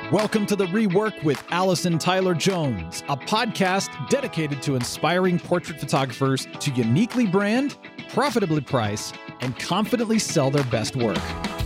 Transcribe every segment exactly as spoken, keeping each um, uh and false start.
Welcome to The Rework with Allison Tyler Jones, a podcast dedicated to inspiring portrait photographers to uniquely brand, profitably price, and confidently sell their best work.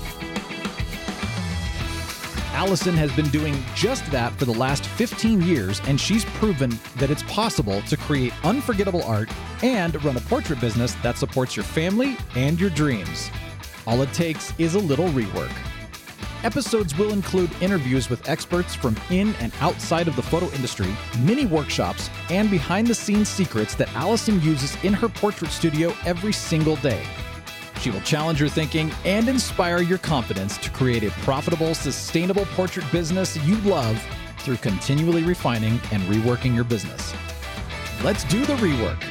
Allison has been doing just that for the last fifteen years, and she's proven that it's possible to create unforgettable art and run a portrait business that supports your family and your dreams. All it takes is a little rework. Episodes will include interviews with experts from in and outside of the photo industry, mini workshops, and behind-the-scenes secrets that Allison uses in her portrait studio every single day. She will challenge your thinking and inspire your confidence to create a profitable, sustainable portrait business you love through continually refining and reworking your business. Let's do the rework.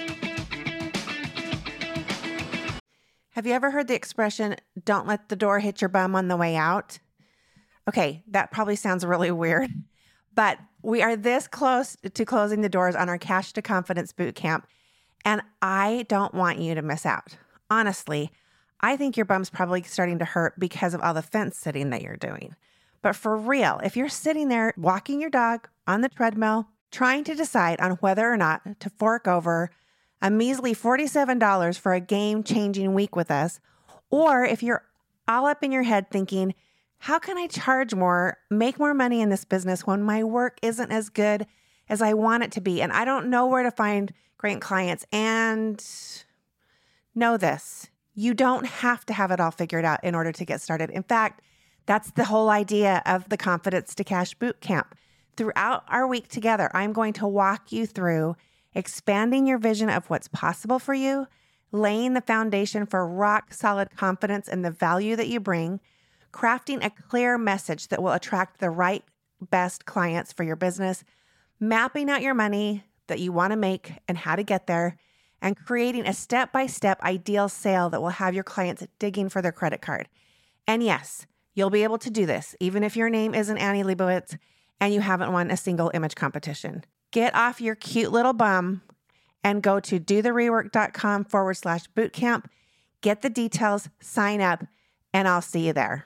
Have you ever heard the expression, don't let the door hit your bum on the way out? Okay, that probably sounds really weird, but we are this close to closing the doors on our Cash to Confidence Bootcamp, and I don't want you to miss out. Honestly, I think your bum's probably starting to hurt because of all the fence sitting that you're doing. But for real, if you're sitting there walking your dog on the treadmill, trying to decide on whether or not to fork over a measly forty-seven dollars for a game-changing week with us, or if you're all up in your head thinking, how can I charge more, make more money in this business when my work isn't as good as I want it to be, and I don't know where to find great clients, and know this, you don't have to have it all figured out in order to get started. In fact, that's the whole idea of the Confidence to Cash Bootcamp. Throughout our week together, I'm going to walk you through expanding your vision of what's possible for you, laying the foundation for rock-solid confidence in the value that you bring, crafting a clear message that will attract the right, best clients for your business, mapping out your money that you want to make and how to get there, and creating a step-by-step ideal sale that will have your clients digging for their credit card. And yes, you'll be able to do this, even if your name isn't Annie Leibovitz and you haven't won a single image competition. Get off your cute little bum and go to dotherework.com forward slash bootcamp. Get the details, sign up, and I'll see you there.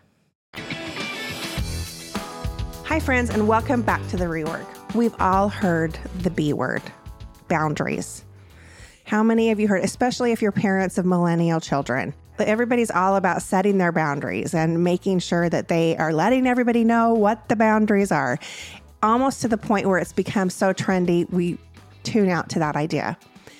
Hi, friends, and welcome back to The Rework. We've all heard the B word, boundaries. How many of you heard, especially if you're parents of millennial children? Everybody's all about setting their boundaries and making sure that they are letting everybody know what the boundaries are. Almost to the point where it's become so trendy, we tune out to that idea.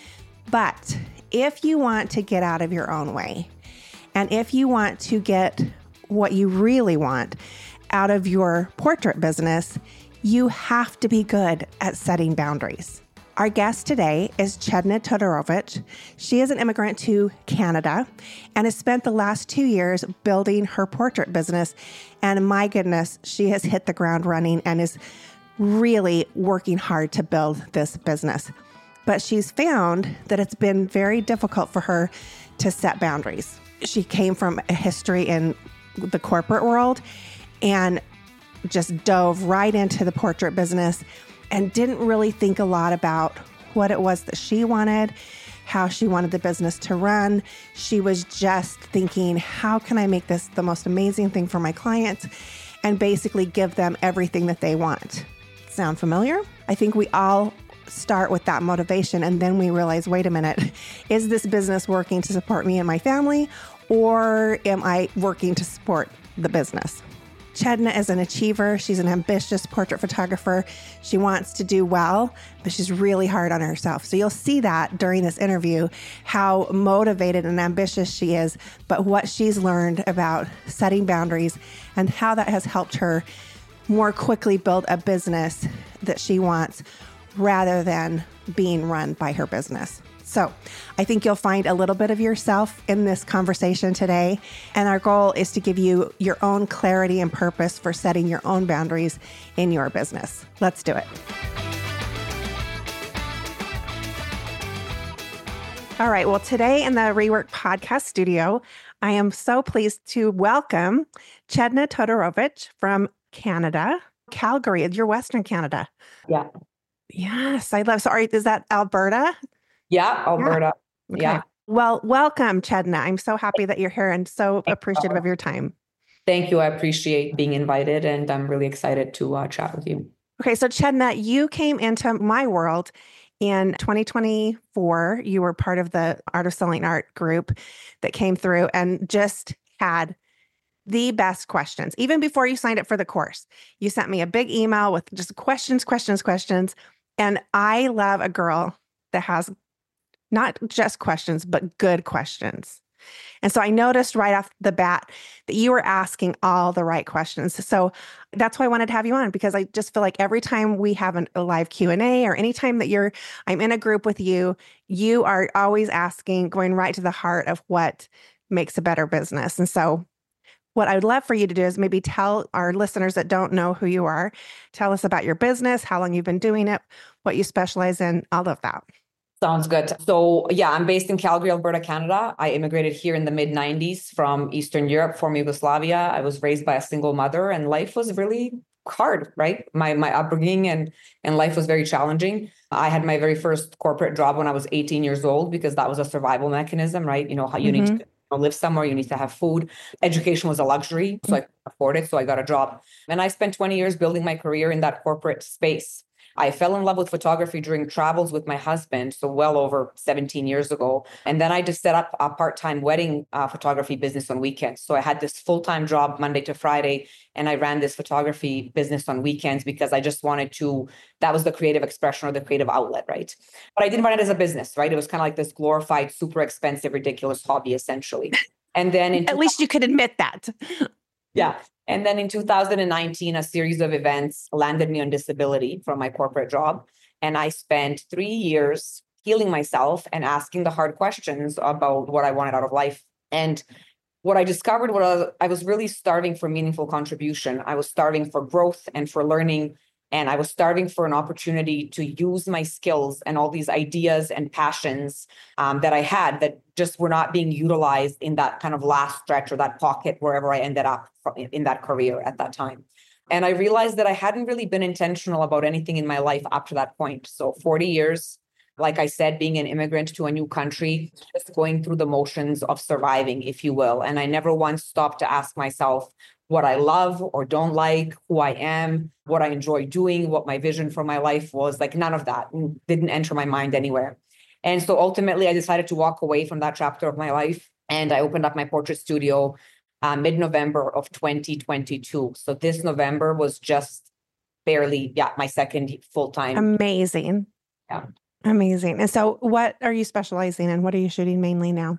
But if you want to get out of your own way, and if you want to get what you really want out of your portrait business, you have to be good at setting boundaries. Our guest today is Chedna Todorovic. She is an immigrant to Canada and has spent the last two years building her portrait business. And my goodness, she has hit the ground running and is really working hard to build this business. But she's found that it's been very difficult for her to set boundaries. She came from a history in the corporate world and just dove right into the portrait business and didn't really think a lot about what it was that she wanted, how she wanted the business to run. She was just thinking, how can I make this the most amazing thing for my clients and basically give them everything that they want? Sound familiar? I think we all start with that motivation and then we realize, wait a minute, is this business working to support me and my family, or am I working to support the business? Chedna is an achiever. She's an ambitious portrait photographer. She wants to do well, but she's really hard on herself. So you'll see that during this interview, how motivated and ambitious she is, but what she's learned about setting boundaries and how that has helped her more quickly build a business that she wants rather than being run by her business. So I think you'll find a little bit of yourself in this conversation today. And our goal is to give you your own clarity and purpose for setting your own boundaries in your business. Let's do it. All right. Well, today in the Rework podcast studio, I am so pleased to welcome Chedna Todorovic from Canada, Calgary. You're Western Canada. Yeah. Yes, I love. Sorry, is that Alberta? Yeah, Alberta. Yeah. Okay. Yeah. Well, welcome, Chedna. I'm so happy that you're here and so appreciative of your time. Thank you. I appreciate being invited, and I'm really excited to uh, chat with you. Okay, so Chetna, you came into my world in twenty twenty-four. You were part of the Art of Selling Art group that came through and just had the best questions. Even before you signed up for the course, you sent me a big email with just questions, questions, questions. And I love a girl that has not just questions, but good questions. And so I noticed right off the bat that you were asking all the right questions. So that's why I wanted to have you on, because I just feel like every time we have an, a live Q and A, or anytime that you're, I'm in a group with you, you are always asking, going right to the heart of what makes a better business. And so what I would love for you to do is maybe tell our listeners that don't know who you are, tell us about your business, how long you've been doing it, what you specialize in, all of that. Sounds good. So yeah, I'm based in Calgary, Alberta, Canada. I immigrated here in the mid nineties from Eastern Europe, former Yugoslavia. I was raised by a single mother, and life was really hard, right? My my upbringing and and life was very challenging. I had my very first corporate job when I was eighteen years old, because that was a survival mechanism, right? You know, how you mm-hmm. need to live somewhere, you need to have food. Education was a luxury, so I couldn't afford it. So I got a job. And I spent twenty years building my career in that corporate space. I fell in love with photography during travels with my husband, so well over seventeen years ago. And then I just set up a part-time wedding uh, photography business on weekends. So I had this full-time job Monday to Friday, and I ran this photography business on weekends because I just wanted to, that was the creative expression or the creative outlet, right? But I didn't run it as a business, right? It was kind of like this glorified, super expensive, ridiculous hobby, essentially. And then in at least you could admit that. Yeah. And then in two thousand nineteen, a series of events landed me on disability from my corporate job. And I spent three years healing myself and asking the hard questions about what I wanted out of life. And what I discovered was I was really starving for meaningful contribution. I was starving for growth and for learning. And I was starving for an opportunity to use my skills and all these ideas and passions um, that I had that just were not being utilized in that kind of last stretch or that pocket wherever I ended up in that career at that time. And I realized that I hadn't really been intentional about anything in my life up to that point. So forty years, like I said, being an immigrant to a new country, just going through the motions of surviving, if you will. And I never once stopped to ask myself what I love or don't like, who I am, what I enjoy doing, what my vision for my life was. Like none of that didn't enter my mind anywhere. And so ultimately, I decided to walk away from that chapter of my life. And I opened up my portrait studio uh, mid-November of twenty twenty-two. So this November was just barely, yeah, my second full-time. Amazing. Yeah. Amazing. And so what are you specializing in? What are you shooting mainly now?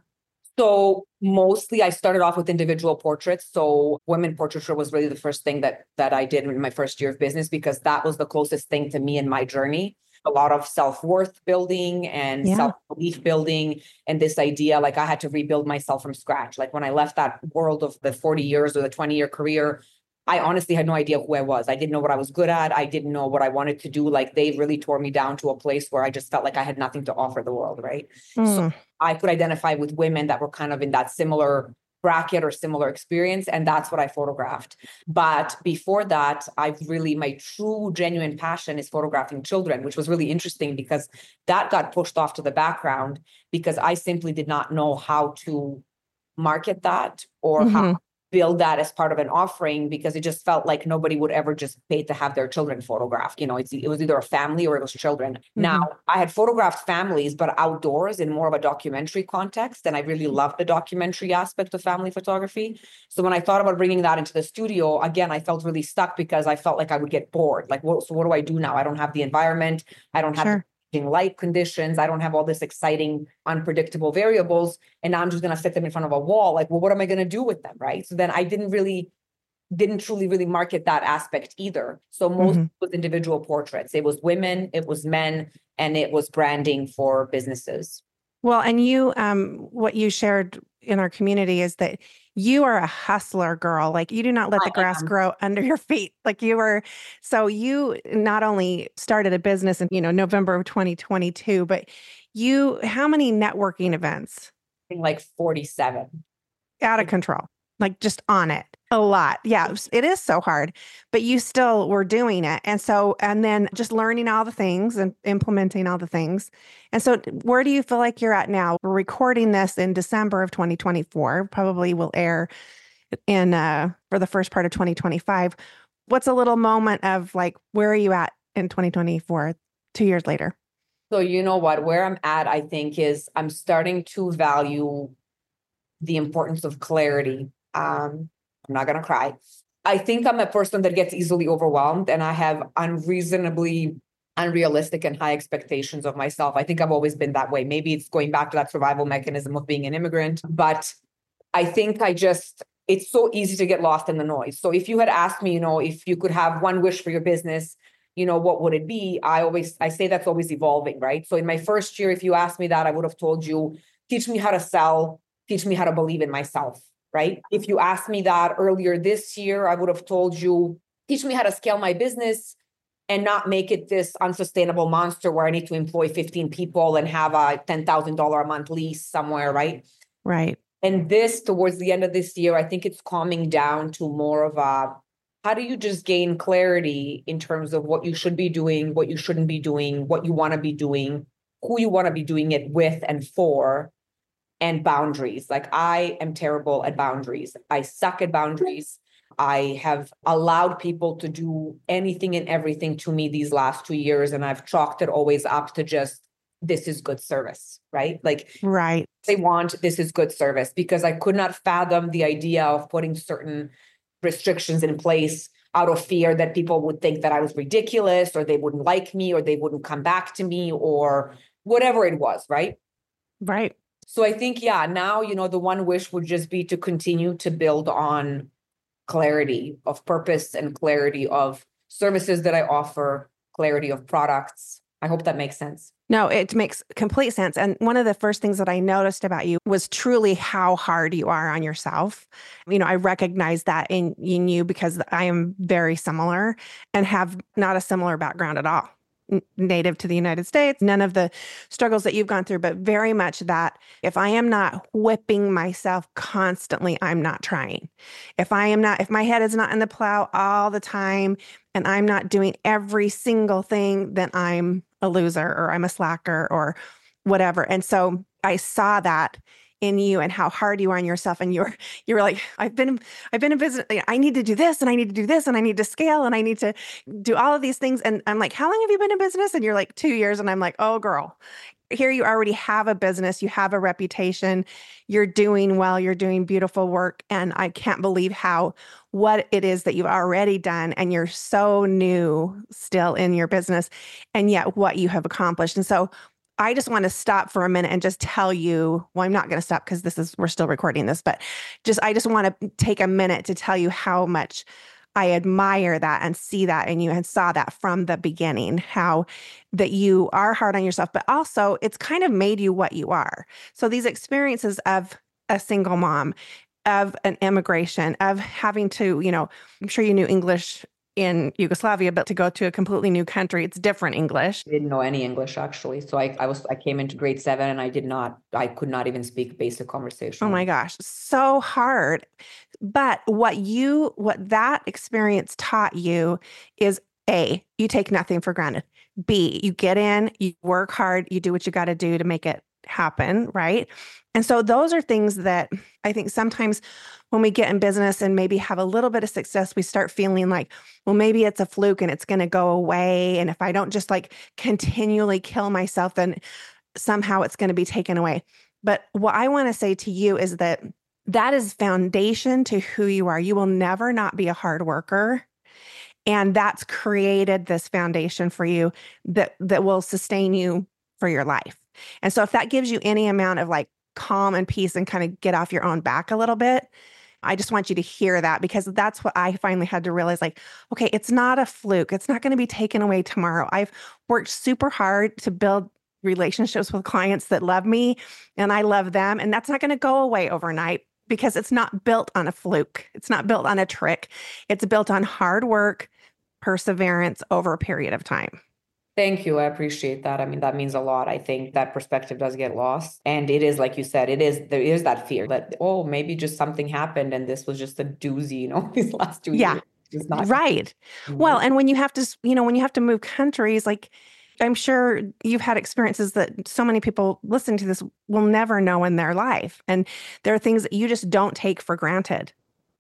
So mostly I started off with individual portraits. So women portraiture was really the first thing that that I did in my first year of business, because that was the closest thing to me in my journey. A lot of self-worth building and yeah. self-belief building, and this idea, like I had to rebuild myself from scratch. Like when I left that world of the forty years or the twenty year career, I honestly had no idea who I was. I didn't know what I was good at. I didn't know what I wanted to do. Like they really tore me down to a place where I just felt like I had nothing to offer the world, right? Mm. So I could identify with women that were kind of in that similar bracket or similar experience. And that's what I photographed. But before that, I really, my true genuine passion is photographing children, which was really interesting because that got pushed off to the background because I simply did not know how to market that or mm-hmm. how build that as part of an offering, because it just felt like nobody would ever just pay to have their children photographed. You know, it's, it was either a family or it was children. Mm-hmm. Now, I had photographed families, but outdoors in more of a documentary context. And I really loved the documentary aspect of family photography. So when I thought about bringing that into the studio, again, I felt really stuck because I felt like I would get bored. Like, well, so what do I do now? I don't have the environment. I don't have sure. light conditions. I don't have all this exciting, unpredictable variables. And now I'm just going to set them in front of a wall. Like, well, what am I going to do with them? Right. So then I didn't really, didn't truly really market that aspect either. So most mm-hmm. was individual portraits. It was women, it was men, and it was branding for businesses. Well, and you, um, what you shared in our community is that you are a hustler girl. Like you do not let the grass grow under your feet. Like you were, so you not only started a business in, you know, November of twenty twenty-two, but you, how many networking events? Like forty-seven. Out of control. Like just on it. A lot. Yeah, it is so hard, but you still were doing it. And so, and then just learning all the things and implementing all the things. And so where do you feel like you're at now? We're recording this in December of twenty twenty-four, probably will air in uh, for the first part of twenty twenty-five. What's a little moment of like, where are you at in twenty twenty-four, two years later? So you know what, where I'm at, I think, is I'm starting to value the importance of clarity. Um, I'm not going to cry. I think I'm a person that gets easily overwhelmed, and I have unreasonably unrealistic and high expectations of myself. I think I've always been that way. Maybe it's going back to that survival mechanism of being an immigrant, but I think I just, it's so easy to get lost in the noise. So if you had asked me, you know, if you could have one wish for your business, you know, what would it be? I always, I say that's always evolving, right? So in my first year, if you asked me that, I would have told you, teach me how to sell, teach me how to believe in myself, right? If you asked me that earlier this year, I would have told you, teach me how to scale my business and not make it this unsustainable monster where I need to employ fifteen people and have a ten thousand dollars a month lease somewhere, right? Right. And this, towards the end of this year, I think it's calming down to more of a, how do you just gain clarity in terms of what you should be doing, what you shouldn't be doing, what you want to be doing, who you want to be doing it with and for, and boundaries. Like, I am terrible at boundaries. I suck at boundaries. I have allowed people to do anything and everything to me these last two years, and I've chalked it always up to just, this is good service, right? Like, right. They want, this is good service, because I could not fathom the idea of putting certain restrictions in place out of fear that people would think that I was ridiculous, or they wouldn't like me, or they wouldn't come back to me, or whatever it was, right? Right. So I think, yeah, now, you know, the one wish would just be to continue to build on clarity of purpose and clarity of services that I offer, clarity of products. I hope that makes sense. No, it makes complete sense. And one of the first things that I noticed about you was truly how hard you are on yourself. You know, I recognize that in, in you because I am very similar and have not a similar background at all. Native to the United States, none of the struggles that you've gone through, but very much that if I am not whipping myself constantly, I'm not trying. If I am not, if my head is not in the plow all the time and I'm not doing every single thing, then I'm a loser or I'm a slacker or whatever. And so I saw that in you and how hard you are on yourself. And you're, you were like, I've been, I've been in business. I need to do this and I need to do this and I need to scale and I need to do all of these things. And I'm like, how long have you been in business? And you're like, two years. And I'm like, oh girl, here you already have a business. You have a reputation. You're doing well. You're doing beautiful work. And I can't believe how, what it is that you've already done. And you're so new still in your business and yet what you have accomplished. And so I just want to stop for a minute and just tell you, well, I'm not going to stop because this is, we're still recording this, but just, I just want to take a minute to tell you how much I admire that and see that in you and saw that from the beginning, how that you are hard on yourself, but also it's kind of made you what you are. So these experiences of a single mom, of an immigration, of having to, you know, I'm sure you knew English in Yugoslavia, but to go to a completely new country, it's different English. I didn't know any English actually. So I, I was, I came into grade seven and I did not, I could not even speak basic conversation. Oh my gosh, so hard. But what you, what that experience taught you is A, you take nothing for granted. B, you get in, you work hard, you do what you got to do to make it happen, right? And so those are things that I think sometimes when we get in business and maybe have a little bit of success, we start feeling like, well, maybe it's a fluke and it's going to go away. And if I don't just like continually kill myself, then somehow it's going to be taken away. But what I want to say to you is that that is foundation to who you are. You will never not be a hard worker. And that's created this foundation for you that, that will sustain you for your life. And so if that gives you any amount of like calm and peace and kind of get off your own back a little bit, I just want you to hear that, because that's what I finally had to realize, like, okay, it's not a fluke. It's not going to be taken away tomorrow. I've worked super hard to build relationships with clients that love me and I love them. And that's not going to go away overnight because it's not built on a fluke. It's not built on a trick. It's built on hard work, perseverance over a period of time. Thank you. I appreciate that. I mean, that means a lot. I think that perspective does get lost. And it is, like you said, it is, there is that fear that, oh, maybe just something happened and this was just a doozy, you know, these last two yeah. years. Just not right. Mm-hmm. Well, and when you have to, you know, when you have to move countries, like I'm sure you've had experiences that so many people listening to this will never know in their life. And there are things that you just don't take for granted.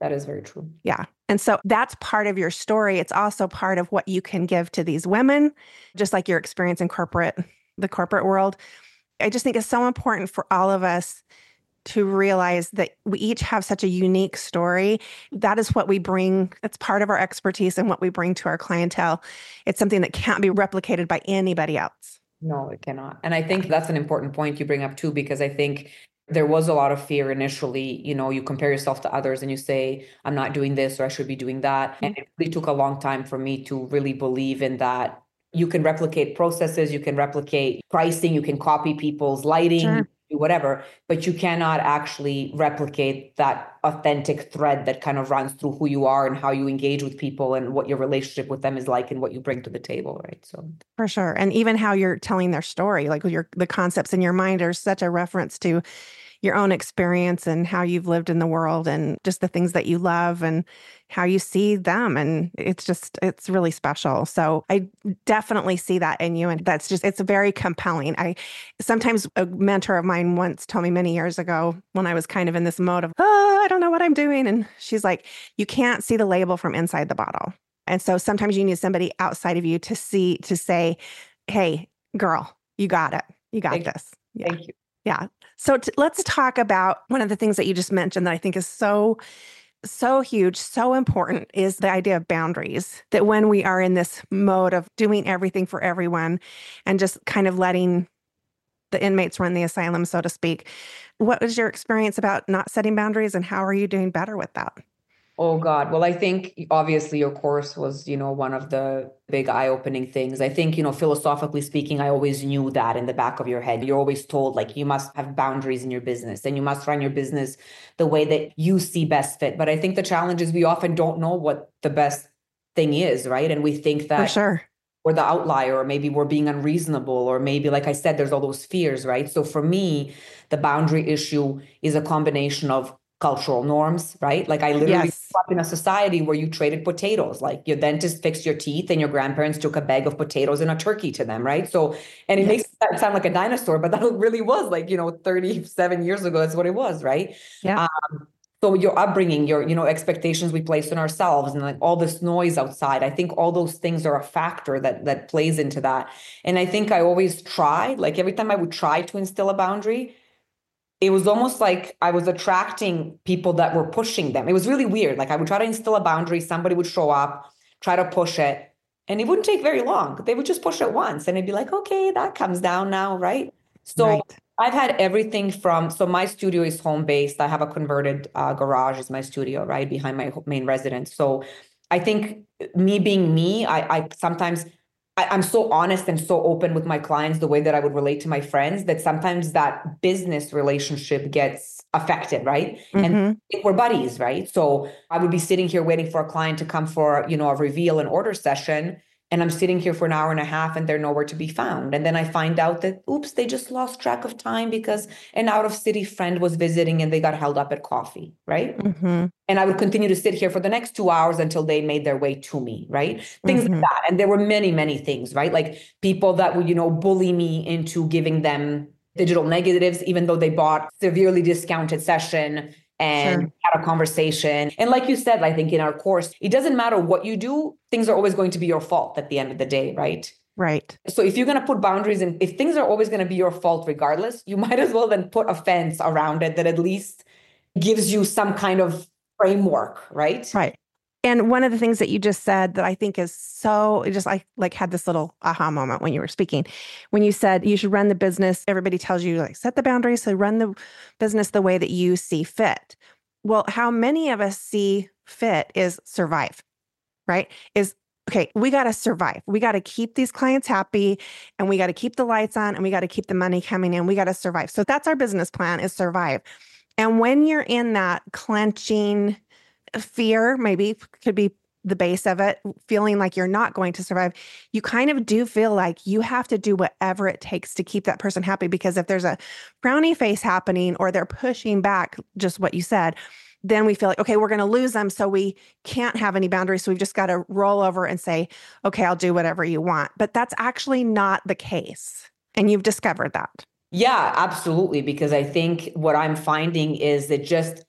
That is very true. Yeah. And so that's part of your story. It's also part of what you can give to these women, just like your experience in corporate, the corporate world. I just think it's so important for all of us to realize that we each have such a unique story. That is what we bring. It's part of our expertise and what we bring to our clientele. It's something that can't be replicated by anybody else. No, it cannot. And I think that's an important point you bring up too, because I think there was a lot of fear initially. You know, you compare yourself to others and you say, I'm not doing this or I should be doing that. And it really took a long time for me to really believe in that. You can replicate processes, you can replicate pricing, you can copy people's lighting, Sure. do whatever, but you cannot actually replicate that authentic thread that kind of runs through who you are and how you engage with people and what your relationship with them is like and what you bring to the table, right? So For sure. And even how you're telling their story, like your the concepts in your mind are such a reference to your own experience and how you've lived in the world and just the things that you love and how you see them. And it's just, it's really special. So I definitely see that in you. And that's just, it's very compelling. I sometimes a mentor of mine once told me many years ago when I was kind of in this mode of, oh, I don't know what I'm doing. And she's like, you can't see the label from inside the bottle. And so sometimes you need somebody outside of you to see, to say, hey, girl, you got it. You got Thank this. you. Yeah. Thank you. Yeah. So t- let's talk about one of the things that you just mentioned that I think is so, so huge, so important is the idea of boundaries. That when we are in this mode of doing everything for everyone and just kind of letting the inmates run the asylum, so to speak, what was your experience about not setting boundaries and how are you doing better with that? Oh God. Well, I think obviously your course was, you know, one of the big eye-opening things. I think, you know, philosophically speaking, I always knew that in the back of your head. You're always told like you must have boundaries in your business and you must run your business the way that you see best fit. But I think the challenge is we often don't know what the best thing is, right? And we think For that sure. we're the outlier, or maybe we're being unreasonable, or maybe, like I said, there's all those fears, right? So for me, the boundary issue is a combination of cultural norms, right? Like I literally Yes. grew up in a society where you traded potatoes, like your dentist fixed your teeth and your grandparents took a bag of potatoes and a turkey to them, right? So, and it Yes. makes that sound like a dinosaur, but that really was like, you know, thirty-seven years ago, that's what it was, right? Yeah. Um, so your upbringing, your, you know, expectations we place on ourselves and like all this noise outside, I think all those things are a factor that that plays into that. And I think I always try, like every time I would try to instill a boundary, it was almost like I was attracting people that were pushing them. It was really weird. Like I would try to instill a boundary, somebody would show up, try to push it, and it wouldn't take very long. They would just push it once and it'd be like, okay, that comes down now, right? So Right. I've had everything from, so my studio is home-based. I have a converted uh, garage as my studio, right, behind my main residence. So I think me being me, I, I sometimes I, I'm so honest and so open with my clients, the way that I would relate to my friends, that sometimes that business relationship gets affected, right? And Mhm. we're buddies, right? So I would be sitting here waiting for a client to come for, you know, a reveal and order session. And I'm sitting here for an hour and a half and they're nowhere to be found. And then I find out that, oops, they just lost track of time because an out of city friend was visiting and they got held up at coffee, right? Mhm. And I would continue to sit here for the next two hours until they made their way to me, right? Things like Mhm. that. And there were many, many things, right? Like people that would, you know, bully me into giving them digital negatives, even though they bought severely discounted session and Sure. had a conversation. And like you said, I think in our course, it doesn't matter what you do, things are always going to be your fault at the end of the day, right? Right. So if you're going to put boundaries in, if things are always going to be your fault regardless, you might as well then put a fence around it that at least gives you some kind of framework, right? Right. And one of the things that you just said that I think is so, it just I like had this little aha moment when you were speaking. When you said you should run the business, everybody tells you like set the boundaries, so run the business the way that you see fit. Well, how many of us see fit is survive, right? Is okay, we got to survive. We got to keep these clients happy and we got to keep the lights on and we got to keep the money coming in. We got to survive. So that's our business plan is survive. And when you're in that clenching fear, maybe could be the base of it, feeling like you're not going to survive, you kind of do feel like you have to do whatever it takes to keep that person happy. Because if there's a frowny face happening or they're pushing back, just what you said, then we feel like, okay, we're going to lose them. So we can't have any boundaries. So we've just got to roll over and say, okay, I'll do whatever you want. But that's actually not the case. And you've discovered that. Yeah, absolutely. Because I think what I'm finding is that just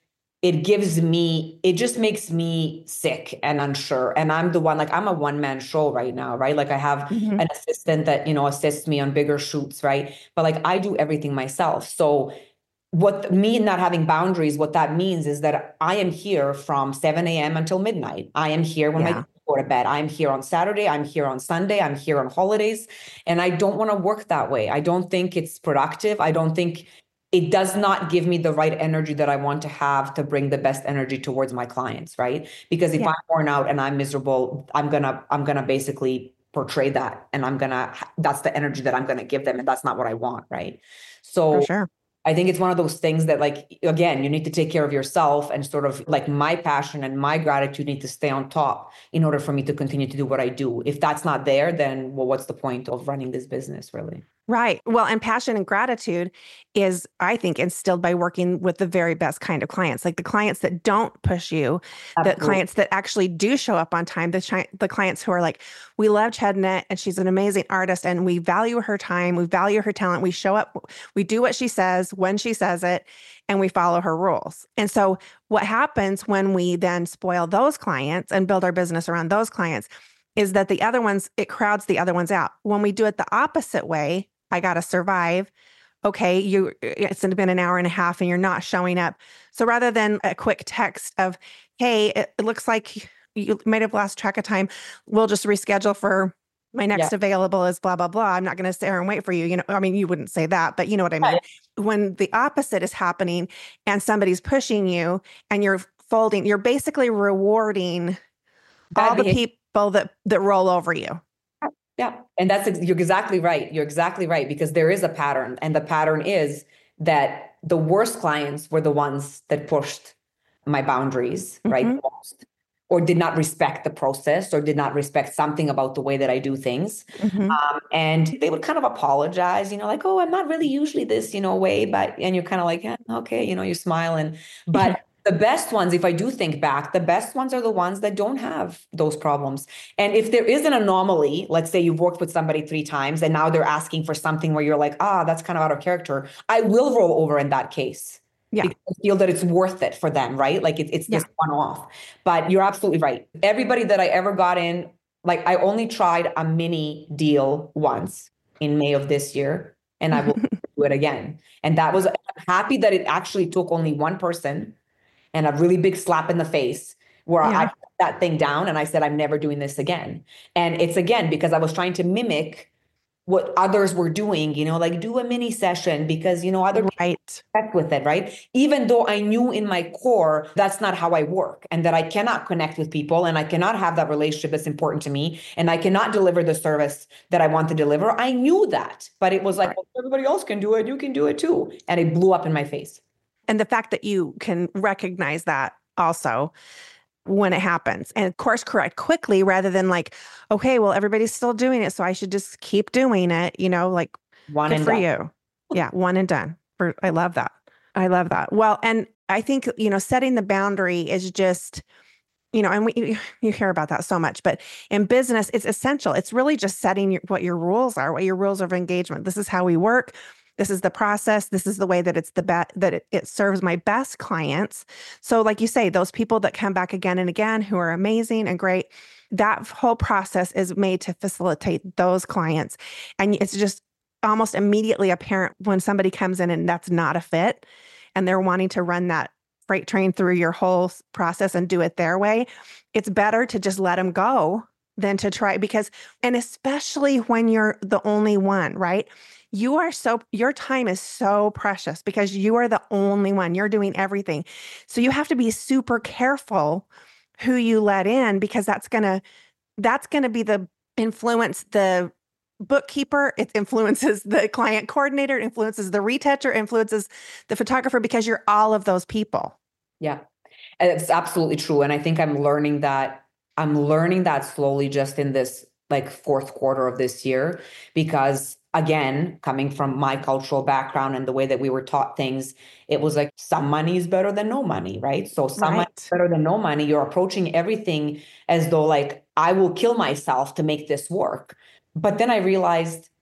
it gives me, it just makes me sick and unsure. And I'm the one, like, I'm a one man show right now, right? Like I have Mm-hmm. an assistant that, you know, assists me on bigger shoots, right? But like I do everything myself. So what me not having boundaries, what that means is that I am here from seven a.m. until midnight. I am here when Yeah. my kids go to bed. I'm here on Saturday. I'm here on Sunday. I'm here on holidays. And I don't want to work that way. I don't think it's productive. I don't think it does not give me the right energy that I want to have to bring the best energy towards my clients, right? Because if Yeah. I'm worn out and I'm miserable, I'm gonna, I'm gonna basically portray that, and I'm gonna, that's the energy that I'm gonna give them, and that's not what I want, right? So For sure. I think it's one of those things that, like, again, you need to take care of yourself, and sort of like my passion and my gratitude need to stay on top in order for me to continue to do what I do. If that's not there, then, well, what's the point of running this business, really? Right. Well, and passion and gratitude is, I think, instilled by working with the very best kind of clients, like the clients that don't push you, Absolutely. the clients that actually do show up on time, the chi- the clients who are like, we love Chedna and she's an amazing artist and we value her time, we value her talent, we show up, we do what she says when she says it, and we follow her rules. And so what happens when we then spoil those clients and build our business around those clients is that the other ones, it crowds the other ones out. When we do it the opposite way, I got to survive. Okay, you it's been an hour and a half and you're not showing up. So rather than a quick text of, hey, it, it looks like you might have lost track of time, we'll just reschedule for my next Yeah. available is blah, blah, blah. I'm not going to sit here and wait for you. You know, I mean, you wouldn't say that, but you know what I mean? Right. When the opposite is happening and somebody's pushing you and you're folding, you're basically rewarding Bad all the behavior. people that that roll over you. Yeah. And that's, ex- you're exactly right. You're exactly right, because there is a pattern, and the pattern is that the worst clients were the ones that pushed my boundaries, right? Mhm. The most, or did not respect the process, or did not respect something about the way that I do things. Mhm. Um, and they would kind of apologize, you know, like, oh, I'm not really usually this, you know, way, but, and you're kind of like, yeah, okay, you know, you smile. And, but the best ones, if I do think back, the best ones are the ones that don't have those problems. And if there is an anomaly, let's say you've worked with somebody three times and now they're asking for something where you're like, ah, that's kind of out of character, I will roll over in that case. Yeah. Because I feel that it's worth it for them, right? Like it, it's Yeah. this one off. But you're absolutely right. Everybody that I ever got in, like I only tried a mini deal once in May of this year, and I will do it again. And that was, I'm happy that it actually took only one person and a really big slap in the face where Yeah. I put that thing down and I said, I'm never doing this again. And it's again, because I was trying to mimic what others were doing, you know, like do a mini session because, you know, other people Right. connect with it, right? Even though I knew in my core, that's not how I work, and that I cannot connect with people and I cannot have that relationship that's important to me, and I cannot deliver the service that I want to deliver. I knew that, but it was like, Right. well, if everybody else can do it, you can do it too. And it blew up in my face. And the fact that you can recognize that also when it happens and course correct quickly rather than like, okay, well, everybody's still doing it, so I should just keep doing it, you know, like One good and for done. you. Yeah, one and done. For I love that. I love that. Well, and I think, you know, setting the boundary is just, you know, and we you hear about that so much, but in business, it's essential. It's really just setting your, what your rules are, what your rules of engagement. This is how we work. This is the process. This is the way that it's the best, that it, it serves my best clients. So like you say, those people that come back again and again, who are amazing and great, that whole process is made to facilitate those clients. And it's just almost immediately apparent when somebody comes in and that's not a fit and they're wanting to run that freight train through your whole process and do it their way. It's better to just let them go than to try, because, and especially when you're the only one, right? You are so, your time is so precious because you are the only one. You're doing everything. So you have to be super careful who you let in, because that's going to, that's going to be the influence, the bookkeeper, it influences the client coordinator, it influences the retoucher, influences the photographer, because you're all of those people. Yeah, and it's absolutely true. And I think I'm learning that, I'm learning that slowly just in this like fourth quarter of this year, because again, coming from my cultural background and the way that we were taught things, it was like some money is better than no money, right? So some money is Right. better than no money. You're approaching everything as though like, I will kill myself to make this work. But then I realized,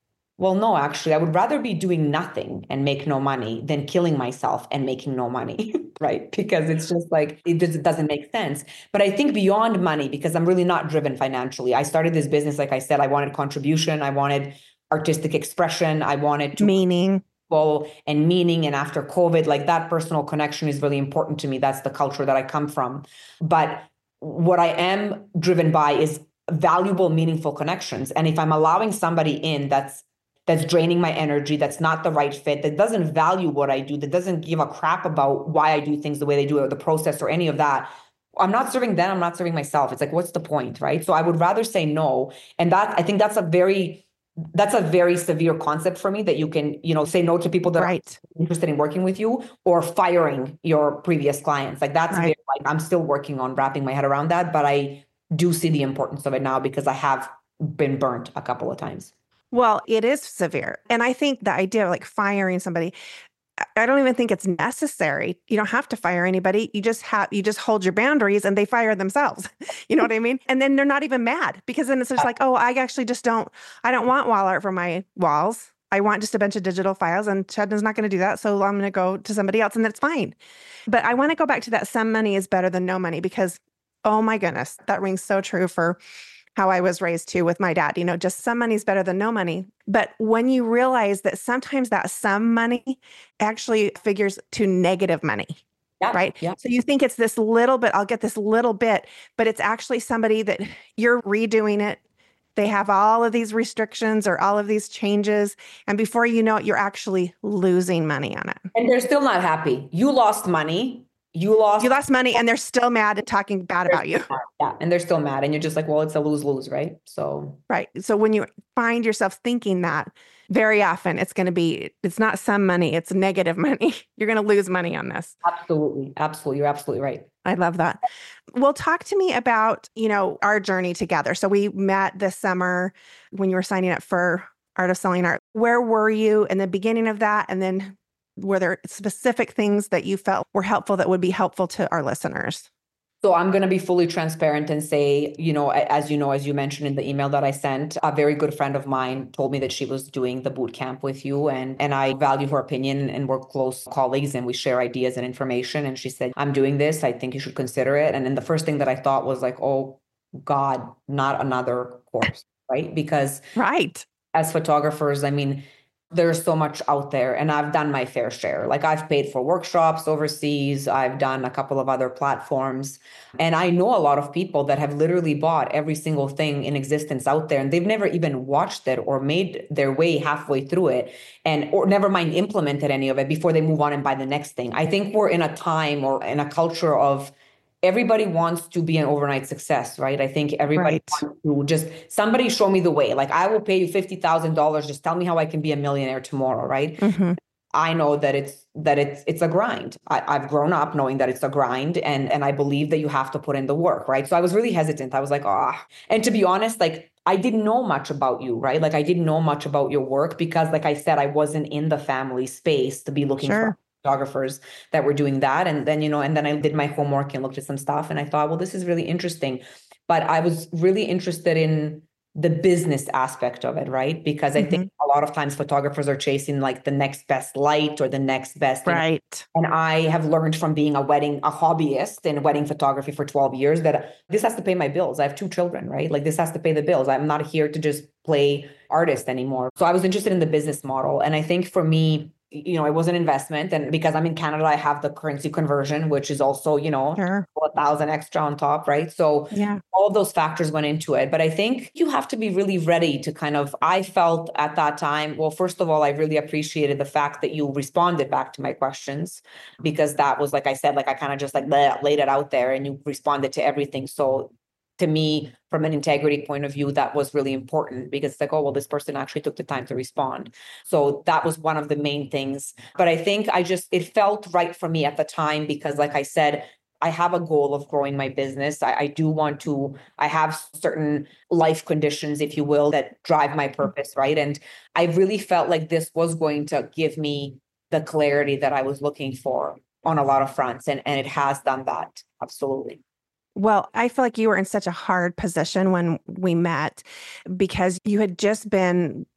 well, no, actually, I would rather be doing nothing and make no money than killing myself and making no money, right? Because it's just like, it just doesn't make sense. But I think beyond money, because I'm really not driven financially. I started this business, like I said, I wanted contribution, I wanted artistic expression, I wanted to Meaning. and meaning. And after COVID, like that personal connection is really important to me. That's the culture that I come from. But what I am driven by is valuable, meaningful connections. And if I'm allowing somebody in that's that's draining my energy, that's not the right fit, that doesn't value what I do, that doesn't give a crap about why I do things the way they do it, or the process or any of that, I'm not serving them, I'm not serving myself. It's like, what's the point, right? So I would rather say no. And that, I think that's a very, that's a very severe concept for me, that you can, you know, say no to people that Right. are interested in working with you, or firing your previous clients. Like that's Right. very, like, I'm still working on wrapping my head around that, but I do see the importance of it now because I have been burnt a couple of times. Well, it is severe. And I think the idea of like firing somebody, I- I don't even think it's necessary. You don't have to fire anybody. You just have, you just hold your boundaries and they fire themselves. You know what I mean? And then they're not even mad, because then it's just like, oh, I actually just don't, I don't want wall art for my walls. I want just a bunch of digital files, and Chadna's not going to do that. So I'm going to go to somebody else, and that's fine. But I want to go back to that some money is better than no money, because, oh my goodness, that rings so true for how I was raised too with my dad. You know, just some money is better than no money. But when you realize that sometimes that some money actually figures to negative money, Yeah, right? yeah. So you think it's this little bit, I'll get this little bit, but it's actually somebody that you're redoing it. They have all of these restrictions or all of these changes. And before you know it, you're actually losing money on it. And they're still not happy. You lost money. You lost. You lost money and they're still mad and talking bad about you. Yeah, and they're still mad. And you're just like, well, it's a lose-lose, right? So. Right. So when you find yourself thinking that, very often it's going to be, it's not some money, it's negative money. You're going to lose money on this. Absolutely. Absolutely. You're absolutely right. I love that. Well, talk to me about, you know, our journey together. So we met this summer when you were signing up for Art of Selling Art. Where were you in the beginning of that? And then were there specific things that you felt were helpful that would be helpful to our listeners? So I'm going to be fully transparent and say, you know, as you know, as you mentioned in the email that I sent, a very good friend of mine told me that she was doing the boot camp with you. And, and I value her opinion, and we're close colleagues and we share ideas and information. And she said, I'm doing this. I think you should consider it. And then the first thing that I thought was like, oh God, not another course, right? Because right. as photographers, I mean, there's so much out there, and I've done my fair share. Like I've paid for workshops overseas. I've done a couple of other platforms, and I know a lot of people that have literally bought every single thing in existence out there, and they've never even watched it or made their way halfway through it, and or never mind implemented any of it before they move on and buy the next thing. I think we're in a time or in a culture of everybody wants to be an overnight success, right? I think everybody Right. wants to just, somebody show me the way. Like I will pay you fifty thousand dollars. Just tell me how I can be a millionaire tomorrow, right? Mm-hmm. I know that it's, that it's, it's a grind. I, I've grown up knowing that it's a grind, and, and I believe that you have to put in the work, right? So I was really hesitant. I was like, ah, and to be honest, like I didn't know much about you, right? Like I didn't know much about your work because like I said, I wasn't in the family space to be looking Sure. for photographers that were doing that. And then, you know, and then I did my homework and looked at some stuff, and I thought, well, this is really interesting. But I was really interested in the business aspect of it, right? Because I Mm-hmm. think a lot of times photographers are chasing like the next best light or the next best. you know, Right. and I have learned from being a wedding, a hobbyist in wedding photography for twelve years that this has to pay my bills. I have two children, right? Like this has to pay the bills. I'm not here to just play artist anymore. So I was interested in the business model. And I think for me, you know, it was an investment. And because I'm in Canada, I have the currency conversion, which is also, you know, Sure. a thousand extra on top, right? So Yeah. all of those factors went into it. But I think you have to be really ready to kind of, I felt at that time, well, first of all, I really appreciated the fact that you responded back to my questions, because that was, like I said, like I kind of just like bleh, laid it out there and you responded to everything. So to me, from an integrity point of view, that was really important, because it's like, oh, well, this person actually took the time to respond. So that was one of the main things. But I think I just, it felt right for me at the time, because like I said, I have a goal of growing my business. I, I do want to, I have certain life conditions, if you will, that drive my purpose, right? And I really felt like this was going to give me the clarity that I was looking for on a lot of fronts. And, and it has done that. Absolutely. Well, I feel like you were in such a hard position when we met, because you had just been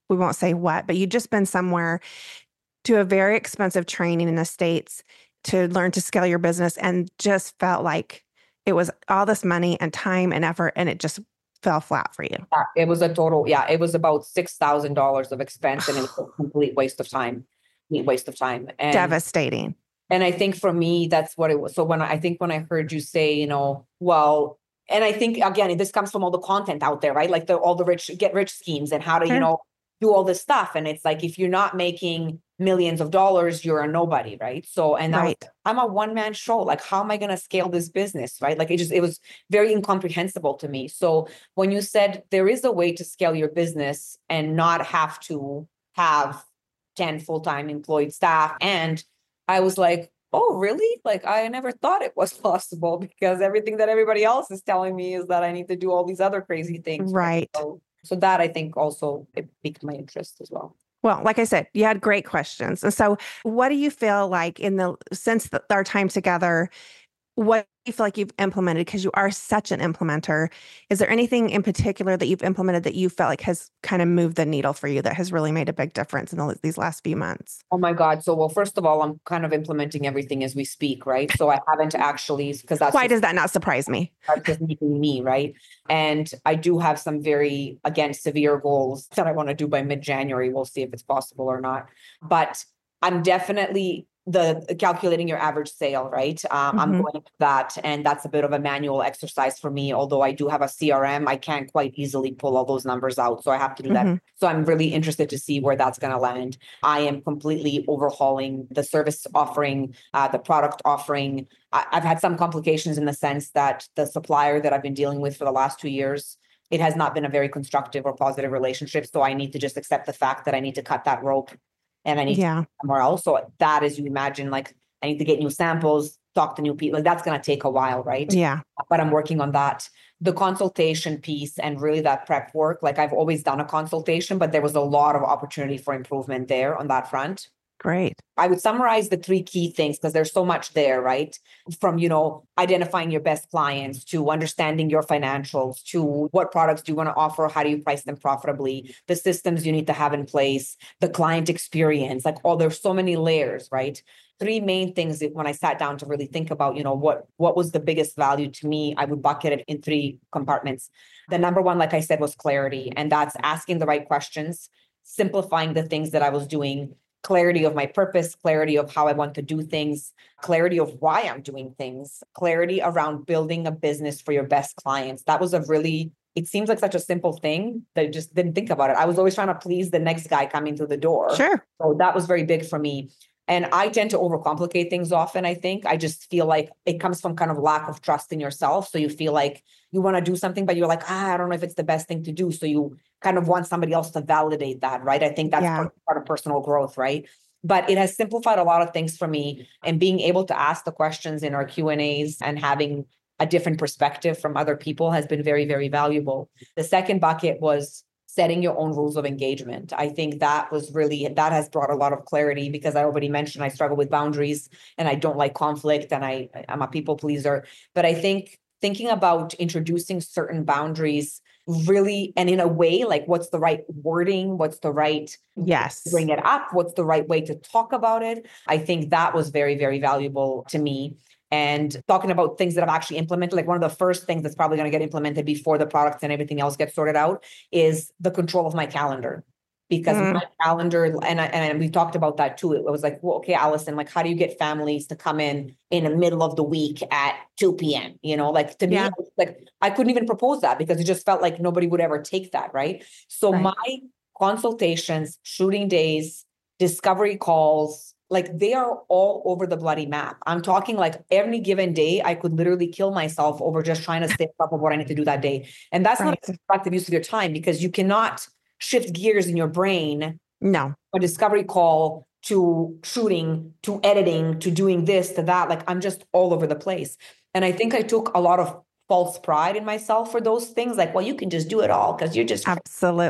we won't say what, but you'd just been somewhere to a very expensive training in the States to learn to scale your business and just felt like it was all this money and time and effort and it just fell flat for you. Yeah, it was a total, yeah, it was about six thousand dollars of expense and it was a complete waste of time, complete waste of time. And, Devastating. and I think for me, that's what it was. So when I, I think when I heard you say, you know, well, and I think again, this comes from all the content out there, right? Like the, all the rich, get rich schemes and how to, Sure. you know, do all this stuff. And it's like, if you're not making millions of dollars, you're a nobody, right? So, and Right. I was, I'm a one man show. Like, how am I going to scale this business, right? Like, it just, it was very incomprehensible to me. So when you said there is a way to scale your business and not have to have ten full-time employed staff, and I was like, oh, really? Like, I never thought it was possible, because everything that everybody else is telling me is that I need to do all these other crazy things. Right. So, so that I think also it piqued my interest as well. Well, like I said, you had great questions. And so what do you feel like in the, since the, our time together, what do you feel like you've implemented? Because you are such an implementer. Is there anything in particular that you've implemented that you felt like has kind of moved the needle for you that has really made a big difference in the, these last few months? Oh my God. So, well, first of all, I'm kind of implementing everything as we speak, right? So I haven't actually, because that's Why just, does that not surprise me? that's just making me, right? And I do have some very, again, severe goals that I want to do by mid-January. We'll see if it's possible or not. But I'm definitely the calculating your average sale, right? Um, I'm Mhm. going into that, and that's a bit of a manual exercise for me. Although I do have a C R M, I can't quite easily pull all those numbers out. So I have to do that. Mhm. So I'm really interested to see where that's going to land. I am completely overhauling the service offering, uh, the product offering. I- I've had some complications in the sense that the supplier that I've been dealing with for the last two years, it has not been a very constructive or positive relationship. So I need to just accept the fact that I need to cut that rope and I need Yeah. to go somewhere else. So that, as you imagine, like I need to get new samples, talk to new people. Like that's going to take a while, right? Yeah. But I'm working on that. The consultation piece and really that prep work, like I've always done a consultation, but there was a lot of opportunity for improvement there on that front. Great. I would summarize the three key things because there's so much there, right? From, you know, identifying your best clients to understanding your financials to what products do you want to offer? How do you price them profitably? The systems you need to have in place, the client experience, like, oh, there's so many layers, right? Three main things that when I sat down to really think about, you know, what, what was the biggest value to me, I would bucket it in three compartments. The number one, like I said, was clarity. And that's asking the right questions, simplifying the things that I was doing, clarity of my purpose, clarity of how I want to do things, clarity of why I'm doing things, clarity around building a business for your best clients. That was a really, it seems like such a simple thing that I just didn't think about it. I was always trying to please the next guy coming through the door. Sure. So that was very big for me. And I tend to overcomplicate things often, I think. I just feel like it comes from kind of lack of trust in yourself. So you feel like you want to do something, but you're like, ah, I don't know if it's the best thing to do. So you kind of want somebody else to validate that, right? I think that's Yeah. part, part of personal growth, right? But it has simplified a lot of things for me. And being able to ask the questions in our Q and A's and having a different perspective from other people has been very, very valuable. The second bucket was setting your own rules of engagement. I think that was really, that has brought a lot of clarity because I already mentioned I struggle with boundaries and I don't like conflict and I, I'm a people pleaser. But I think thinking about introducing certain boundaries really, and in a way, like what's the right wording, what's the right Yes. bring it up, what's the right way to talk about it. I think that was very, very valuable to me. And talking about things that I've actually implemented, like one of the first things that's probably going to get implemented before the products and everything else gets sorted out is the control of my calendar. Because Mm. my calendar, and I, and we talked about that too. It was like, well, okay, Allison, like, how do you get families to come in in the middle of the week at two p.m.? You know, like to Yeah. me, like I couldn't even propose that because it just felt like nobody would ever take that, right? So Right. my consultations, shooting days, discovery calls, like they are all over the bloody map. I'm talking like every given day, I could literally kill myself over just trying to stay on top of what I need to do that day. And that's not Right. a productive use of your time because you cannot shift gears in your brain, No. a discovery call to shooting, to editing, to doing this, to that. Like I'm just all over the place. And I think I took a lot of false pride in myself for those things. Like, well, you can just do it all because you're just Absolutely.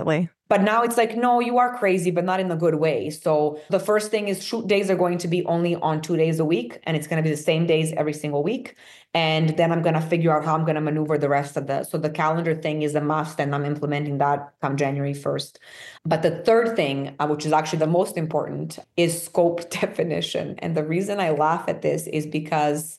But now it's like, no, you are crazy, but not in the good way. So the first thing is shoot days are going to be only on two days a week, and it's going to be the same days every single week. And then I'm going to figure out how I'm going to maneuver the rest of the, so the calendar thing is a must, and I'm implementing that come January first. But the third thing, uh, which is actually the most important, is scope definition. And the reason I laugh at this is because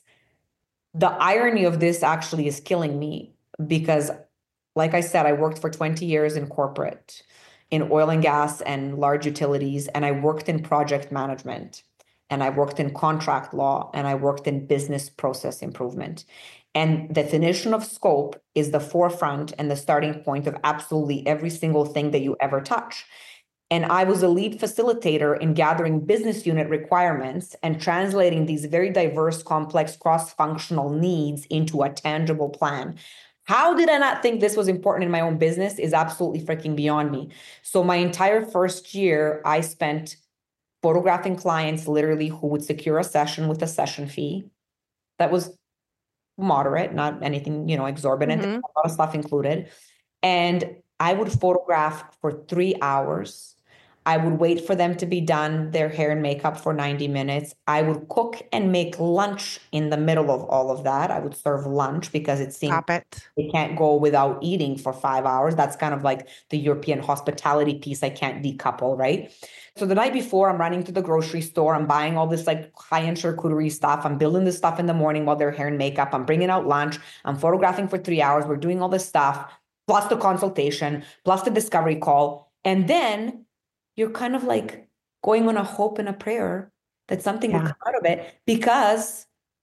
the irony of this actually is killing me, because like I said, I worked for twenty years in corporate, in oil and gas and large utilities, and I worked in project management, and I worked in contract law, and I worked in business process improvement. And the definition of scope is the forefront and the starting point of absolutely every single thing that you ever touch. And I was a lead facilitator in gathering business unit requirements and translating these very diverse, complex, cross-functional needs into a tangible plan. How did I not think this was important in my own business is absolutely freaking beyond me. So my entire first year, I spent photographing clients literally who would secure a session with a session fee that was moderate, not anything, you know, exorbitant, Mm-hmm. a lot of stuff included. And I would photograph for three hours. I would wait for them to be done, their hair and makeup for ninety minutes. I would cook and make lunch in the middle of all of that. I would serve lunch because it seemed Stop it. they can't go without eating for five hours. That's kind of like the European hospitality piece I can't decouple, right? So the night before, I'm running to the grocery store. I'm buying all this like high-end charcuterie stuff. I'm building this stuff in the morning while they're hair and makeup. I'm bringing out lunch. I'm photographing for three hours. We're doing all this stuff, plus the consultation, plus the discovery call. And then you're kind of like going on a hope and a prayer that something Yeah. will come out of it, because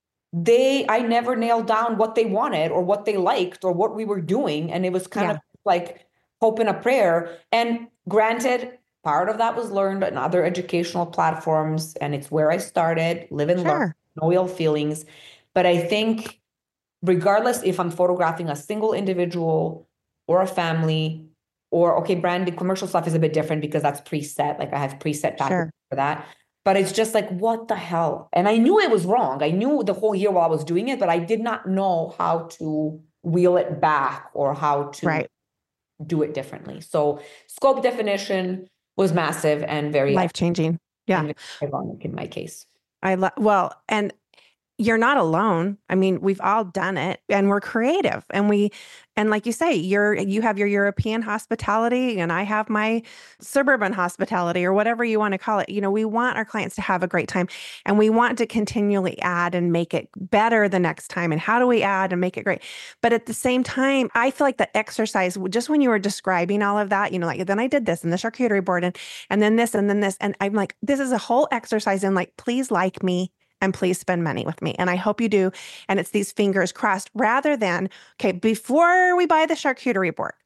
they, I never nailed down what they wanted or what they liked or what we were doing. And it was kind Yeah. of like hope and a prayer. And granted, part of that was learned on other educational platforms, and it's where I started, live and learn, Sure. no ill feelings. But I think regardless if I'm photographing a single individual or a family, or okay, branded commercial stuff is a bit different because that's preset. Like I have preset packages Sure. for that. But it's just like, what the hell? And I knew it was wrong. I knew the whole year while I was doing it, but I did not know how to wheel it back or how to Right. do it differently. So scope definition was massive and very Life-changing. Yeah. and very ironic in my case. I love, well, and you're not alone. I mean, we've all done it, and we're creative, and we, and like you say, you're, you have your European hospitality, and I have my suburban hospitality, or whatever you want to call it. You know, we want our clients to have a great time, and we want to continually add and make it better the next time. And how do we add and make it great? But at the same time, I feel like the exercise, just when you were describing all of that, you know, like, then I did this and the charcuterie board, and, and then this, and then this, and I'm like, this is a whole exercise in like, please like me, and please spend money with me. And I hope you do. And it's these fingers crossed, rather than, okay, before we buy the charcuterie board,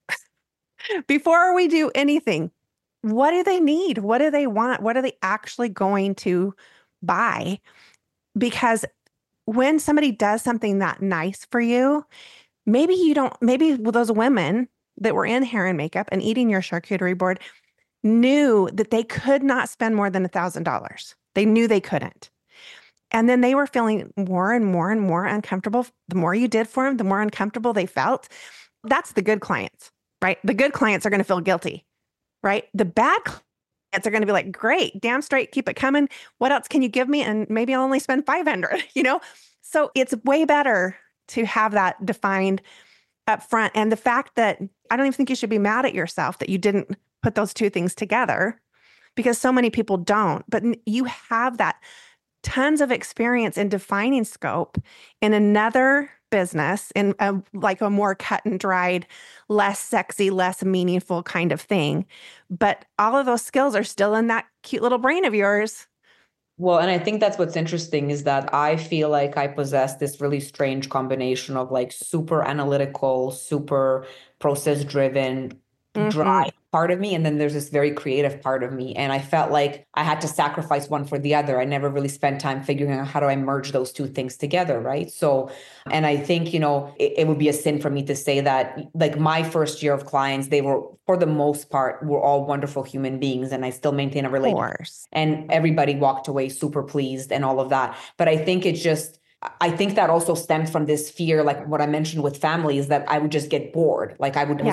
before we do anything, what do they need? What do they want? What are they actually going to buy? Because when somebody does something that nice for you, maybe you don't, maybe those women that were in hair and makeup and eating your charcuterie board knew that they could not spend more than a thousand dollars. They knew they couldn't. And then they were feeling more and more and more uncomfortable. The more you did for them, the more uncomfortable they felt. That's the good clients, right? The good clients are going to feel guilty, right? The bad clients are going to be like, great, damn straight, keep it coming. What else can you give me? And maybe I'll only spend five hundred, you know? So it's way better to have that defined up front. And the fact that I don't even think you should be mad at yourself that you didn't put those two things together, because so many people don't. But you have that tons of experience in defining scope in another business, in a, like a more cut and dried, less sexy, less meaningful kind of thing. But all of those skills are still in that cute little brain of yours. Well, and I think that's what's interesting is that I feel like I possess this really strange combination of like super analytical, super process driven, Mm-hmm. dry part of me. And then there's this very creative part of me. And I felt like I had to sacrifice one for the other. I never really spent time figuring out how do I merge those two things together. Right. So, and I think, you know, it, it would be a sin for me to say that like my first year of clients, they were, for the most part, were all wonderful human beings. And I still maintain a relationship. And everybody walked away super pleased and all of that. But I think it's just, I think that also stemmed from this fear, like what I mentioned with family, is that I would just get bored. Like I would, I was Yeah. really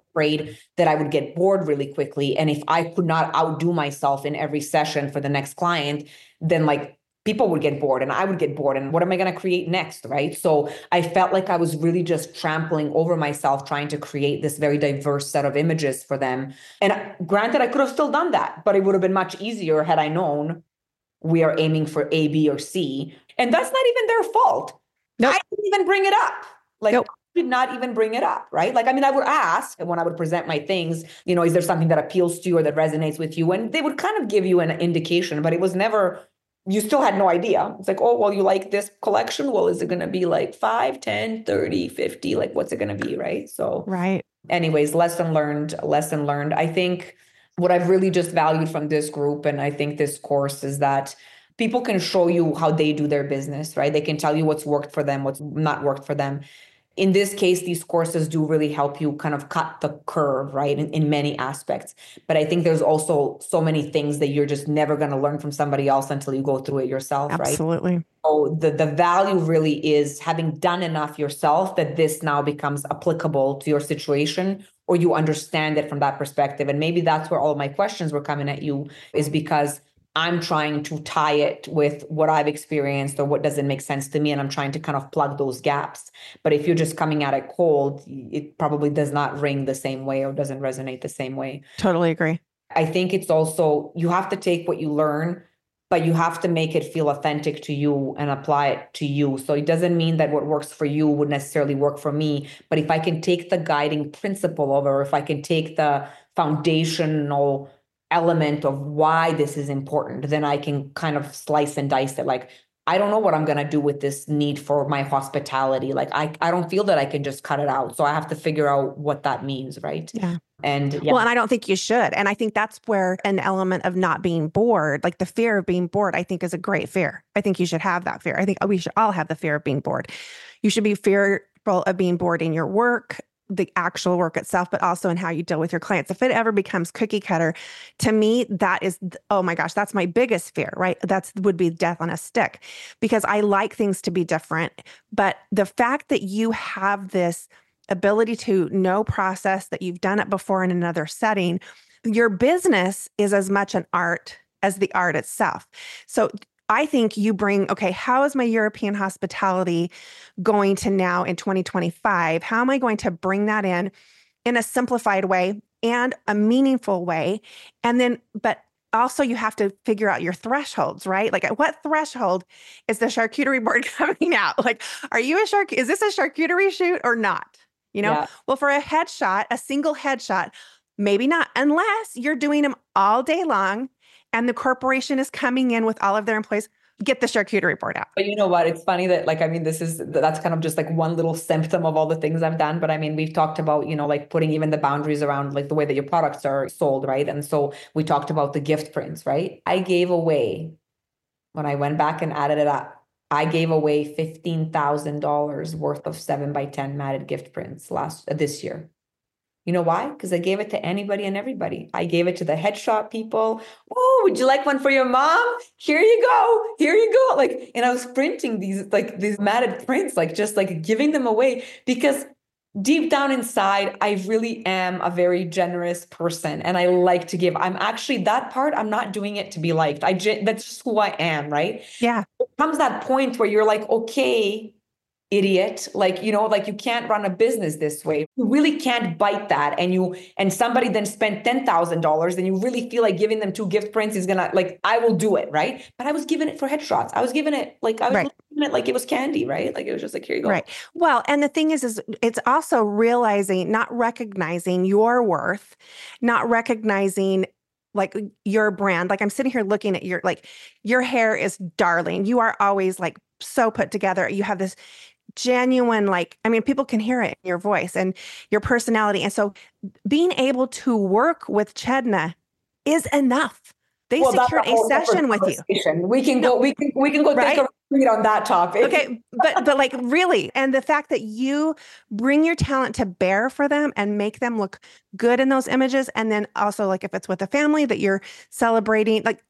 afraid that I would get bored really quickly. And if I could not outdo myself in every session for the next client, then like people would get bored and I would get bored. And what am I going to create next? Right. So I felt like I was really just trampling over myself, trying to create this very diverse set of images for them. And granted, I could have still done that, but it would have been much easier had I known we are aiming for A, B, or C. And that's not even their fault. Nope. I didn't even bring it up. Like, nope. I did not even bring it up, right? Like, I mean, I would ask when I would present my things, you know, is there something that appeals to you or that resonates with you? And they would kind of give you an indication, but it was never, you still had no idea. It's like, oh, well, you like this collection? Well, is it going to be like five, ten, thirty, fifty? Like, what's it going to be, right? So, right. Anyways, lesson learned, lesson learned. I think what I've really just valued from this group, and I think this course, is that people can show you how they do their business, right? They can tell you what's worked for them, what's not worked for them. In this case, these courses do really help you kind of cut the curve, right? In, in many aspects. But I think there's also so many things that you're just never going to learn from somebody else until you go through it yourself, right? Absolutely. So the, the value really is having done enough yourself that this now becomes applicable to your situation, or you understand it from that perspective. And maybe that's where all of my questions were coming at you, is because I'm trying to tie it with what I've experienced or what doesn't make sense to me. And I'm trying to kind of plug those gaps. But if you're just coming at it cold, it probably does not ring the same way or doesn't resonate the same way. Totally agree. I think it's also, you have to take what you learn, but you have to make it feel authentic to you and apply it to you. So it doesn't mean that what works for you would necessarily work for me. But if I can take the guiding principle of it, or if I can take the foundational element of why this is important, then I can kind of slice and dice it. Like, I don't know what I'm going to do with this need for my hospitality. Like, I, I don't feel that I can just cut it out. So I have to figure out what that means. Right. Yeah. And yeah. Well, and I don't think you should. And I think that's where an element of not being bored, like the fear of being bored, I think is a great fear. I think you should have that fear. I think we should all have the fear of being bored. You should be fearful of being bored in your work, the actual work itself, but also in how you deal with your clients. If it ever becomes cookie cutter, to me, that is, oh my gosh, that's my biggest fear, right? That's would be death on a stick, because I like things to be different. But the fact that you have this ability to know process, that you've done it before in another setting, your business is as much an art as the art itself. So I think you bring, okay, how is my European hospitality going to now in twenty twenty-five? How am I going to bring that in in a simplified way and a meaningful way? And then, but also you have to figure out your thresholds, right? Like, at what threshold is the charcuterie board coming out? Like, are you a shark? Is this a charcuterie shoot or not? You know, yeah. Well, for a headshot, a single headshot, maybe not, unless you're doing them all day long and the corporation is coming in with all of their employees. Get the charcuterie board out. But you know what? It's funny that, like, I mean, this is, that's kind of just like one little symptom of all the things I've done. But I mean, we've talked about, you know, like putting even the boundaries around like the way that your products are sold, right? And so we talked about the gift prints, right? I gave away, when I went back and added it up, I gave away fifteen thousand dollars worth of seven by ten matted gift prints last, uh, this year. You know why? Because I gave it to anybody and everybody. I gave it to the headshot people. Oh, would you like one for your mom? Here you go. Here you go. Like, and I was printing these, like these matted prints, like just like giving them away, because deep down inside, I really am a very generous person and I like to give. I'm actually, that part, I'm not doing it to be liked. I that's just who I am, right? Yeah. It comes that point where you're like, okay, idiot, like, you know, like you can't run a business this way. You really can't bite that. And you, and somebody then spent ten thousand dollars and you really feel like giving them two gift prints is gonna, like, I will do it. Right. But I was giving it for headshots. I was giving it like, I was right. giving it like it was candy, right? Like it was just like, here you go. Right. Well, and the thing is, is it's also realizing, not recognizing your worth, not recognizing like your brand. Like I'm sitting here looking at your, like your hair is darling. You are always like so put together. You have this genuine, like, I mean, people can hear it in your voice and your personality. And so being able to work with Chedna is enough. They well, secured a session with you. We can no, go, we can, we can go right? take a read on that topic. Okay. But, but like really, and the fact that you bring your talent to bear for them and make them look good in those images. And then also like, if it's with a family that you're celebrating, like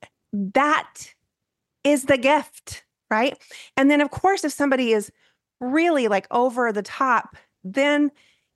that is the gift. Right. And then of course, if somebody is really like over the top, then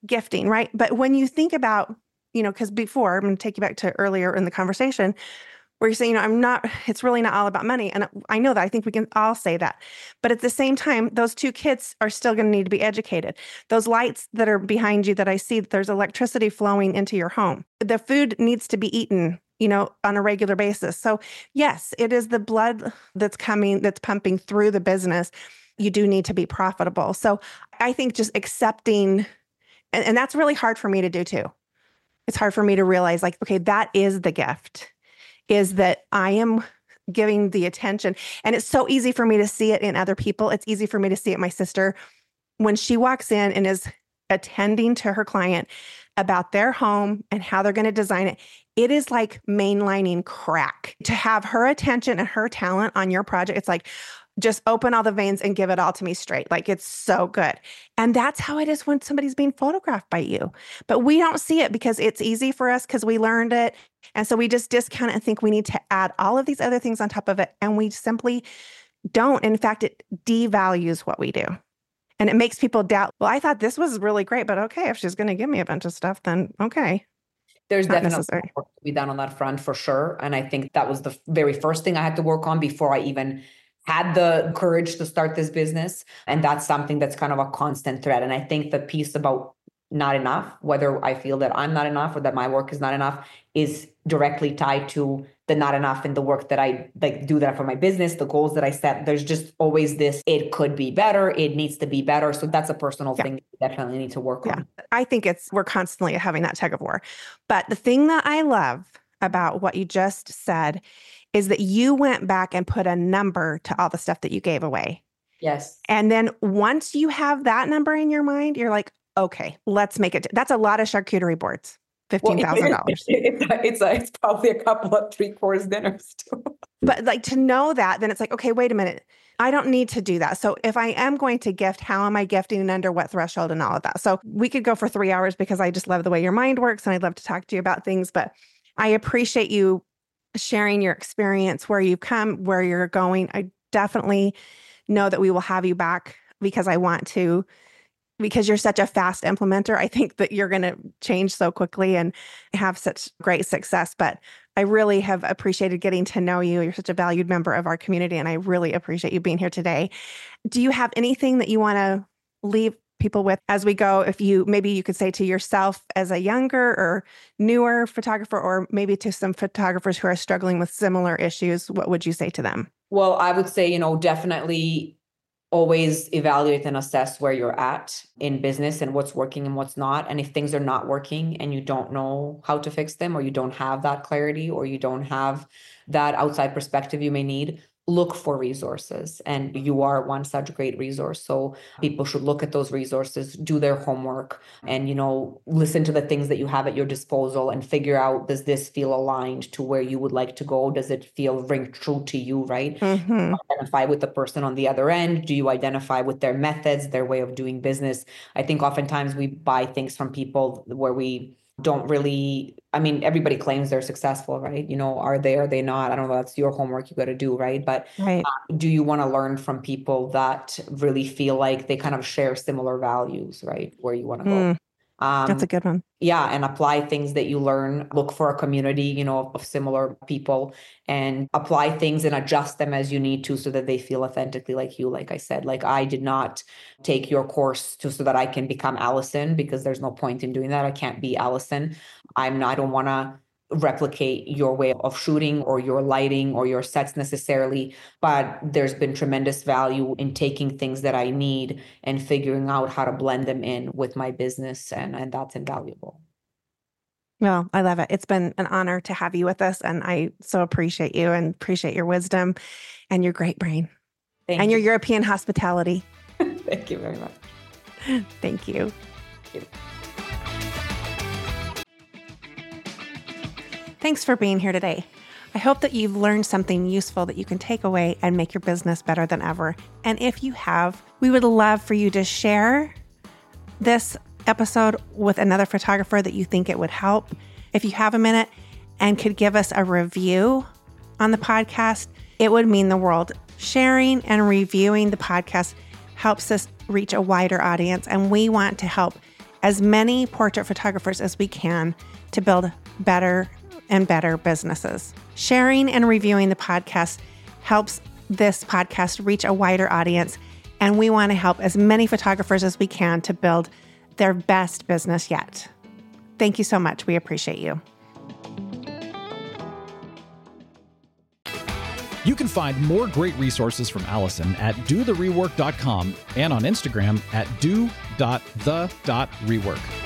gifting, right? But when you think about, you know, because before, I'm going to take you back to earlier in the conversation where you're saying, you know, I'm not, it's really not all about money. And I know that. I think we can all say that. But at the same time, those two kids are still going to need to be educated. Those lights that are behind you that I see, there's electricity flowing into your home. The food needs to be eaten, you know, on a regular basis. So yes, it is the blood that's coming, that's pumping through the business. You do need to be profitable. So I think just accepting, and, and that's really hard for me to do too. It's hard for me to realize like, okay, that is the gift, is that I am giving the attention. And it's so easy for me to see it in other people. It's easy for me to see it in my sister when she walks in and is attending to her client about their home and how they're going to design it. It is like mainlining crack to have her attention and her talent on your project. It's like, just open all the veins and give it all to me straight. Like it's so good. And that's how it is when somebody's being photographed by you. But we don't see it because it's easy for us because we learned it. And so we just discount it and think we need to add all of these other things on top of it. And we simply don't. In fact, it devalues what we do. And it makes people doubt, well, I thought this was really great, but okay, if she's going to give me a bunch of stuff, then okay. There's Not definitely necessary. work to be done on that front for sure. And I think that was the very first thing I had to work on before I even had the courage to start this business. And that's something that's kind of a constant thread. And I think the piece about not enough, whether I feel that I'm not enough or that my work is not enough, is directly tied to the not enough in the work that I like do that for my business, the goals that I set. There's just always this, it could be better. It needs to be better. So that's a personal Yeah. thing that you definitely need to work Yeah. on. I think it's, we're constantly having that tug of war. But the thing that I love about what you just said is that you went back and put a number to all the stuff that you gave away. Yes. And then once you have that number in your mind, you're like, okay, let's make it. That's a lot of charcuterie boards, fifteen thousand dollars. Well, it, it, it's, a, it's probably a couple of three course dinners too. But like to know that, then it's like, okay, wait a minute. I don't need to do that. So if I am going to gift, how am I gifting and under what threshold and all of that? So we could go for three hours because I just love the way your mind works and I'd love to talk to you about things, but I appreciate you sharing your experience, where you've come, where you're going. I definitely know that we will have you back because I want to, because you're such a fast implementer. I think that you're going to change so quickly and have such great success. But I really have appreciated getting to know you. You're such a valued member of our community, and I really appreciate you being here today. Do you have anything that you want to leave people with as we go? If you, maybe you could say to yourself as a younger or newer photographer, or maybe to some photographers who are struggling with similar issues, what would you say to them? Well, I would say, you know, definitely always evaluate and assess where you're at in business and what's working and what's not. And if things are not working and you don't know how to fix them, or you don't have that clarity, or you don't have that outside perspective you may need, look for resources. And you are one such great resource. So people should look at those resources, do their homework, and, you know, listen to the things that you have at your disposal and figure out, does this feel aligned to where you would like to go? Does it feel ring true to you, right? Mm-hmm. Identify with the person on the other end. Do you identify with their methods, their way of doing business? I think oftentimes we buy things from people where we don't really, I mean, everybody claims they're successful, right? You know, are they, are they not? I don't know. That's your homework you got to do, right? But Right. uh, do you want to learn from people that really feel like they kind of share similar values, right? Where you want to go. Mm, Um, that's a good one. yeah, and apply things that you learn. Look for a community, you know, of similar people, and apply things and adjust them as you need to so that they feel authentically like you. Like I said, like I did not take your course to so that I can become Allison, because there's no point in doing that. I can't be Allison. I'm not, I don't want to replicate your way of shooting or your lighting or your sets necessarily, but there's been tremendous value in taking things that I need and figuring out how to blend them in with my business, and, and that's invaluable. Well, I love it. It's been an honor to have you with us, and I so appreciate you and appreciate your wisdom and your great brain Thank and you. your European hospitality. Thank you very much. Thank you. Thank you. Thanks for being here today. I hope that you've learned something useful that you can take away and make your business better than ever. And if you have, we would love for you to share this episode with another photographer that you think it would help. If you have a minute and could give us a review on the podcast, it would mean the world. Sharing and reviewing the podcast helps us reach a wider audience, and we want to help as many portrait photographers as we can to build better and better businesses. Sharing and reviewing the podcast helps this podcast reach a wider audience, and we want to help as many photographers as we can to build their best business yet. Thank you so much. We appreciate you. You can find more great resources from Allison at do the rework dot com and on Instagram at do dot the dot rework.